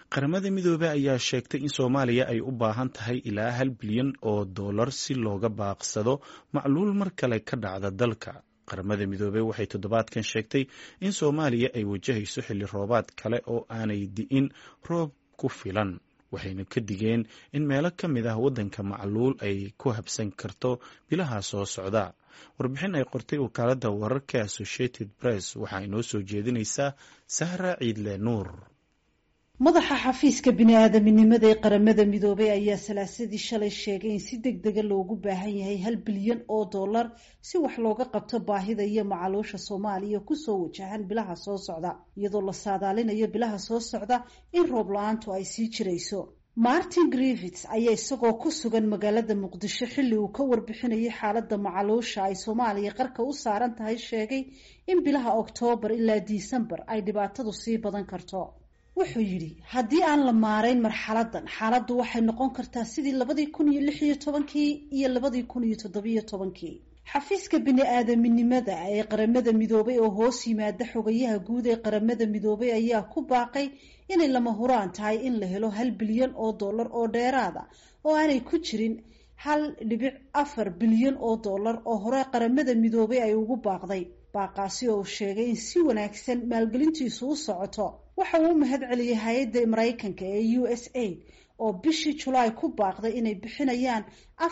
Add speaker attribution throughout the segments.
Speaker 1: qaramada midoobey ayaa sheegtay in Soomaaliya ay u baahan tahay ilaa $1 bilyan oo dollar si looga baaqsado macluul mar kale ka dhacda dalka. Qaramada midoobey waxay toddobaadkan sheegtay in Soomaaliya ay wajahayso xilli roobaad kale oo aanay di'in roob ku filan, waxayna ka digeen in meelo ka mid ah waddanka macluul ay ku habsan karto bilaha soo socda. Warbixin ay qortay wakaaladda wararka Associated Press waxaa inoo soo jeedinaysaa Sahra Ciidle Nuur.
Speaker 2: madaxa xafiiska bini'aadaminimada ee qaramada midoobay ayaa salaasadii shalay sheegay in si degdega loogu baahan yahay $1 bilyan oo dollar si wax looga qabto baahida iyo macaluusha Soomaaliya kusoo wajahan bilaha soo socda, iyadoo la saadaalinayo bilaha soo socda in roob la-aantu ay sii jirayso. Martin Griffiths ayaa isagoo ku sugan magaalada Muqdisho xilli uu ka warbixinayay xaaladda macaluusha ay Soomaaliya qarka u saaran tahay sheegay in bilaha Oktoobar ilaa Disembar ay dhibaatadu sii badan karto. wuxuu yidhi haddii aan la maarayn marxaladan, xaaladdu waxay noqon kartaa sidii 2016 iyo 2017. xafiiska bini'aadaminimada ee qaramada midoobay oo hoos yimaada xogayaha guud ee qaramada midoobay ayaa ku baaqay inay lama huraan tahay in la helo $1 bilyan oo dollar oo dheeraada oo aanay ku jirin $1.4 bilyan oo dollar oo hore qaramada midoobay ay ugu baaqday. baaqaasi oo sheegay in si wanaagsan maalgelintiisu u socoto. waxa uu mahad celiyay hay'adda Mareykanka ee USAID oo bishii Julaay ku baaqday inay bixinayaan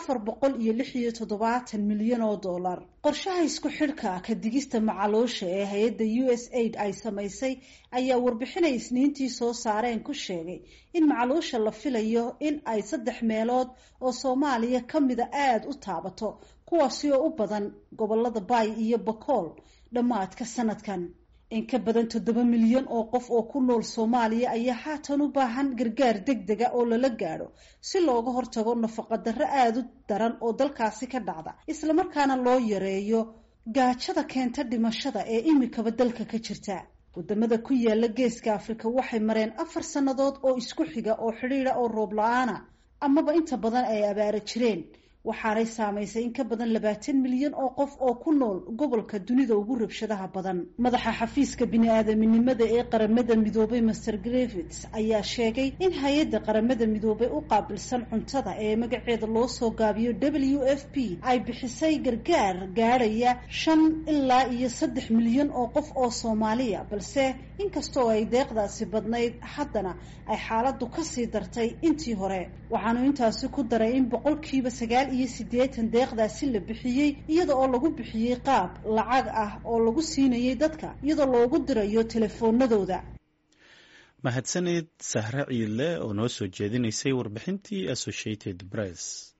Speaker 2: $476 milyan oo dollar. qorshaha isku xidhka ka digista macaluusha ee hay'adda USAID ay samaysay ayaa warbixinay Isniintii soo saareen ku sheegay in macaluusha la filayo in ay 3 meelood oo Soomaaliya ka mida aad u taabato, kuwaasi oo u badan gobolada Bay iyo Bakool dhammaadka sanadkan. in ka badan 7 milyan oo qof oo ku nool Soomaaliya ayaa haatan u baahan gargaar degdeg ah oo lala gaaro si looga hortago nafaqo darro aad u daran oo dalkaasi ka dhacda, isla markaana loo yareeyo gaajada keenta dhimashada ee imikaba dalka ka jirta. wadamada ku yaala Geeska Afrika waxay mareen 4 sanadood oo isku xiga oo xiriira oo roob la'aana amaba inta badan ay abaara jireen, waxaanay saamaysay in ka badan 20 milyan oo qof oo ku nool gobolka dunida ugu rabshadaha badan. madaxa xafiiska bini'aadaminimada ee qaramada midoobay Mr. Griffiths ayaa sheegay in hay'adda qaramada midoobay u qaabilsan cuntada ee magaceeda loo soo gaabiyo WFP ay bixisay gargaar gaaraya 5 ilaa 3 milyan oo qof oo Soomaaliya, balse inkastoo ay deeqdaasi badnayd haddana ay xaaladdu ka sii dartay intii hore. waxaanu intaasi ku daray in 80% deeqdaasi la bixiyay iyada oo lagu bixiyay qaab lacag ah oo lagu siinayay dadka iyadoo loogu dirayo telefoonadooda.
Speaker 1: mahadsanid Sahra Ciidle oo noo soo jeedinaysay warbixintii Associated Press.